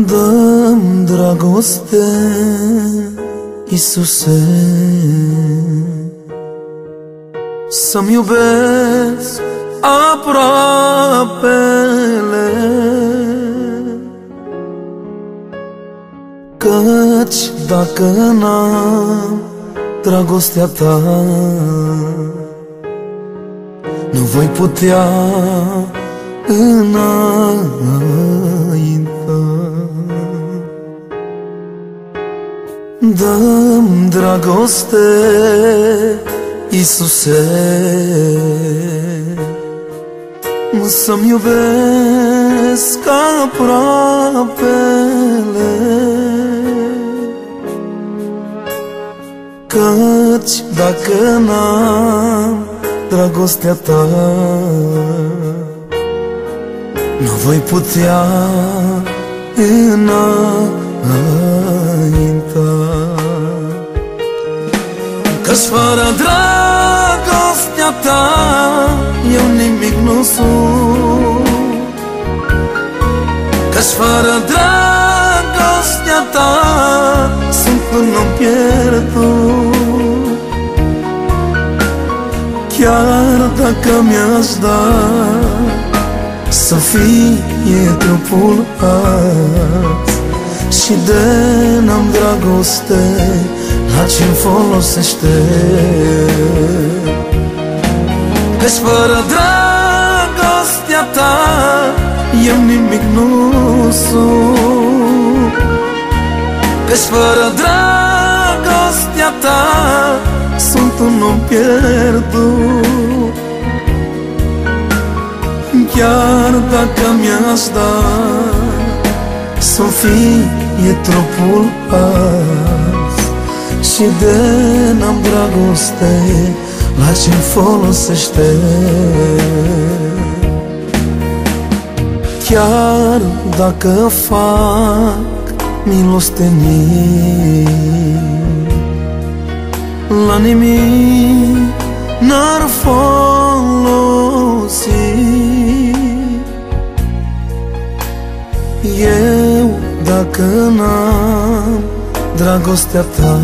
Dă-mi dragoste, Iisuse, să-mi iubesc aproapele, căci dacă n-am dragostea ta, nu voi putea înainta. Dă-mi dragoste, Iisuse, să-mi iubesc aproapele, căci dacă n-am dragostea ta, nu voi putea înainta. Căci fără dragostea ta eu nimic nu sunt, căci fără dragostea ta sunt un om pierdut. Chiar dacă mi-aș da să fie trupul azi, și de n-am dragoste, la ce-mi folosește? Căci fără dragostea ta eu nimic nu sunt, căci fără dragostea ta sunt un om pierdut. Chiar dacă mi-aș da să fie trupul azi, și de n-am dragoste, la ce-mi folosește? Chiar dacă fac milostenii, la nimic n-ar folosi. Eu, dacă n-am dragostea ta,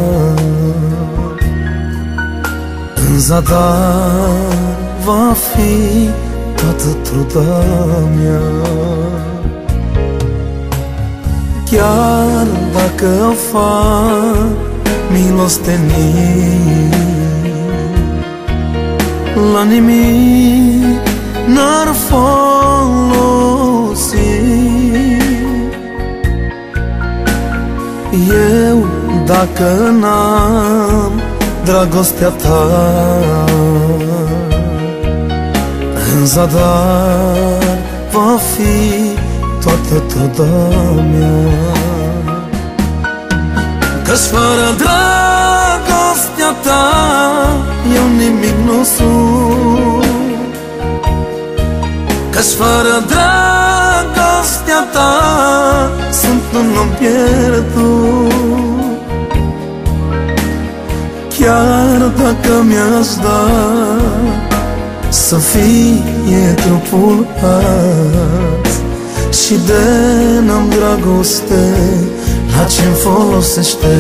în zadar va fi toată truda mea. Chiar dacă fac milostenii, la nimic n-ar folosi. Eu, dacă n-am dragostea ta, în zadar va fi toată truda mea. Căci fără dragostea ta eu nimic nu sunt, căci fără dragostea ta sunt un om pierdut. Chiar dacă mi-aș da să fie trupul azi, și de n-am dragoste, la ce-mi folosește?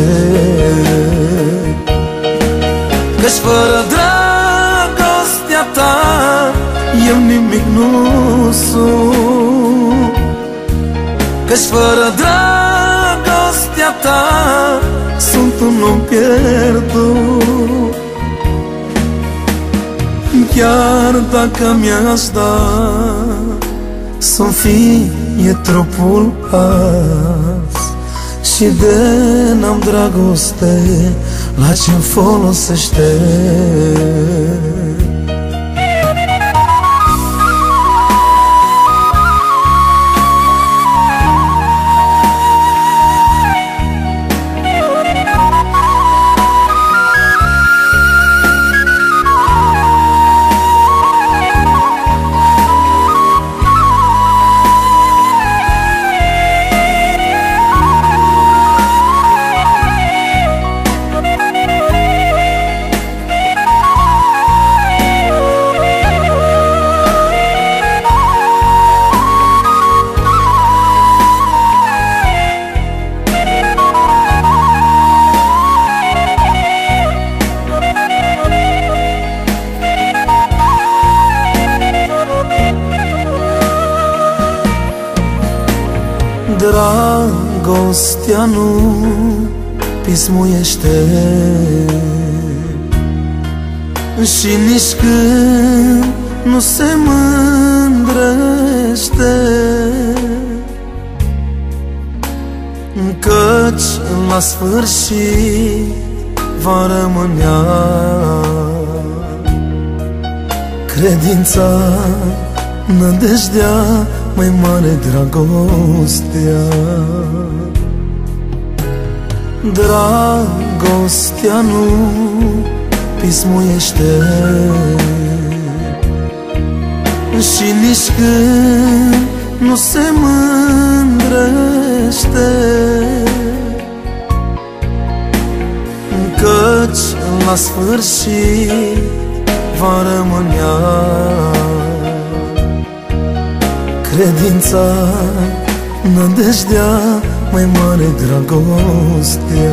Căci fără dragostea ta eu nimic nu sunt, căci fără dragostea ta sunt un om pierdut. Chiar dacă mi-aș da să-mi fie trupul azi, și de n-am dragoste, la ce-mi folosește? Dragostea nu pismuiește și nici când nu se mândrește, căci la sfârșit va rămânea credința, nădejdea, mai mare dragostea. Dragostea nu pismuiește și nici când nu se mândrește, căci la sfârșit va rămânea credința, nădejdea, mai mare dragostea.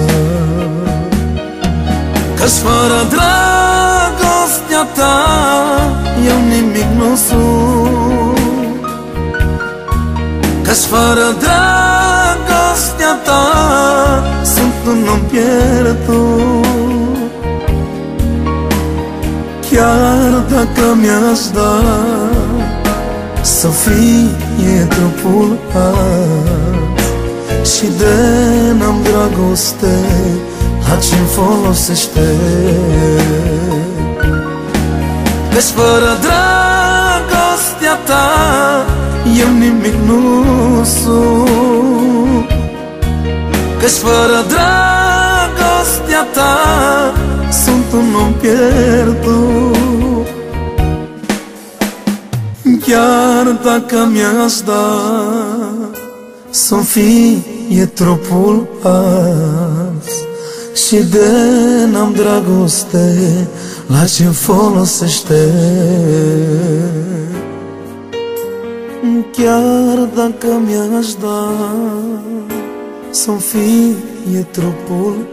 Căci fără dragostea ta eu nimic nu sunt, căci fără dragostea ta sunt un om pierdut. Chiar dacă mi-aș da să fie trupul azi și de n-am dragoste, la ce-mi folosește? Căci fără dragostea ta eu nimic nu sunt, căci fără dragostea ta sunt un om pierdut. Chiar dacă mi-aș da să-mi fie trupul azi și de n-am dragoste, la ce-mi folosește? Chiar dacă mi-aș da să-mi fie trupul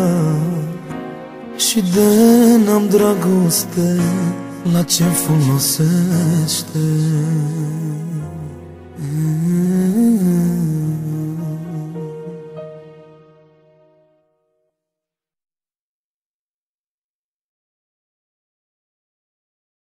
azi și de n-am dragoste, la ce-mi folosește?